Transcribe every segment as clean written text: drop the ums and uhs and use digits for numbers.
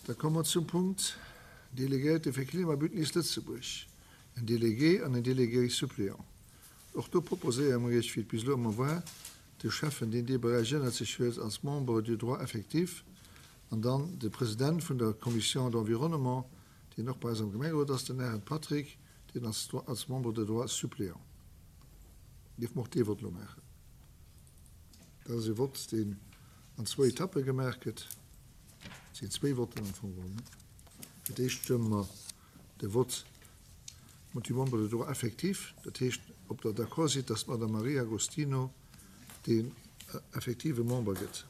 Da kommen wir zum Punkt Delegierte für Klimabündnis Lützeburg. Ein Delegé und ein Delegé Suppléant. Auch da proposieren wir jetzt bis war, die Chefin, die in die Bereich sich als Membre du droit effektiv, und dann der Präsident von der Kommission d'Environnement, die noch bei seinem Gemeinderat ist, der Herr Patrick, den als Membre du droit Suppléant. Die macht die Wort machen. Da sie wird den an 2 Etappen gemerkt, sind 2 Worte angefangen. Das ist Stimme, der Wort mit dem Membre du droit effektiv, das heißt, ob der d'accord sieht, dass Madame Maria Agostino den effektive Membre gibt.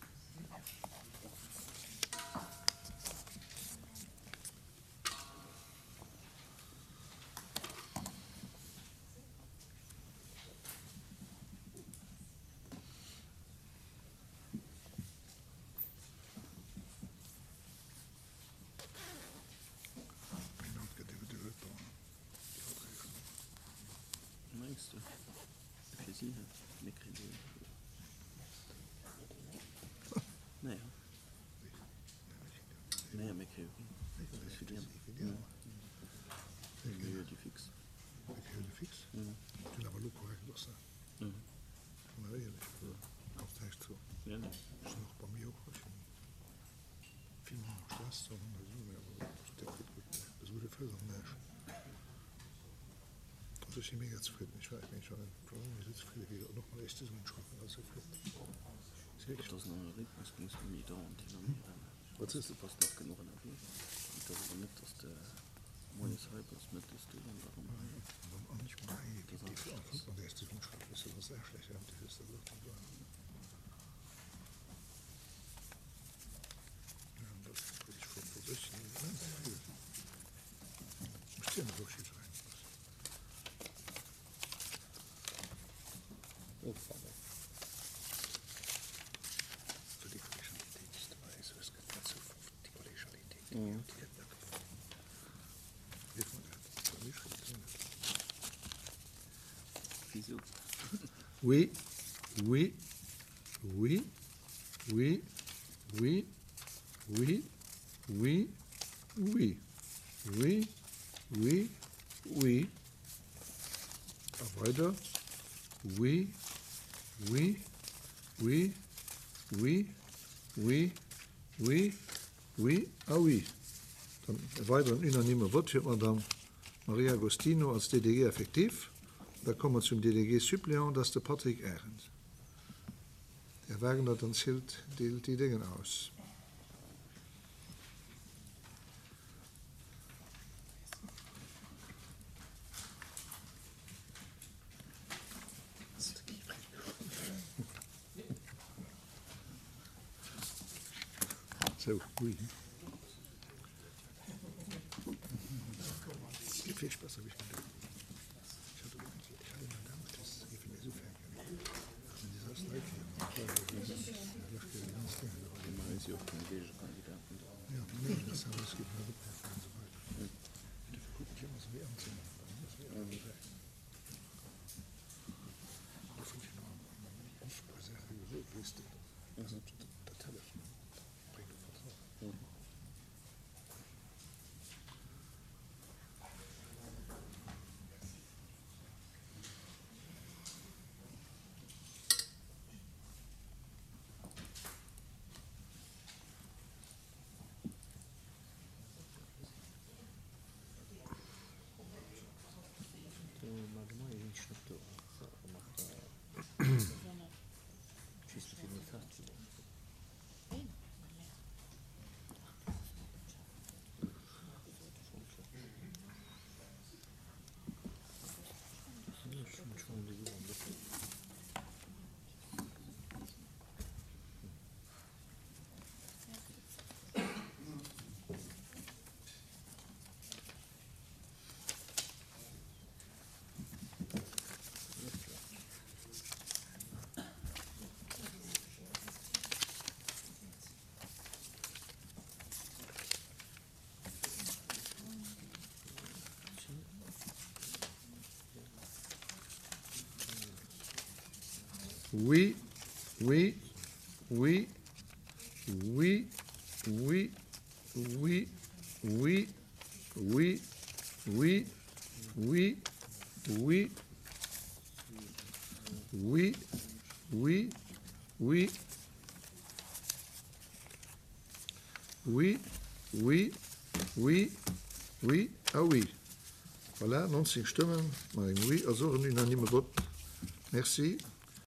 Ich bin mega zufrieden. Ich war eigentlich schon zufrieden, wie noch mal echt so ein Schritt also das ist noch ein Rhythmus, ging es mir da und was ist das passt noch genug an der Bier und das ist nicht, dass der Mois Halbers mit ist warum nicht mal und der ist so ein Schritt ist das sehr schlecht und die ist das ja das ist von Position ich stehe noch schief rein. Für die Kollegialität ist dabei, so ist es ganz so die Kollegialität. Die hat mir gefallen. Wieso? Oui, oui, oui, oui, oui, oui, oui, oui, oui, oui, oui. Weiter. Oui, oui, oui, oui, oui, oui, oui, ah oui. Dann weiter ein unanimmer Wort für Madame Maria Agostino als DDG effektiv. Da kommen wir zum DDG Suppléant, das ist der Patrick Ehrendt. Der Wagner dann zählt die Dinge aus. So, oui. Viel Spaß habe ich gedacht. Ich hatte mal damals, das geht mir so fern. Und dieser ist leid hier. Man ist ja auch kein Kandidaten. Ja, nee, das haben wir, es gibt eine Rückwerfer und so weiter. Dafür gucke ich immer so wie Amt sind. Das finde ich noch eine sehr Liste. Also, der Telefon. Oui, oui, oui, oui, oui, oui, oui, oui, oui, oui, oui, oui, oui, oui, oui, oui, oui, oui, ah oui. Voilà, 19 Stimmen, maar oui, also een unanieme vote. Merci.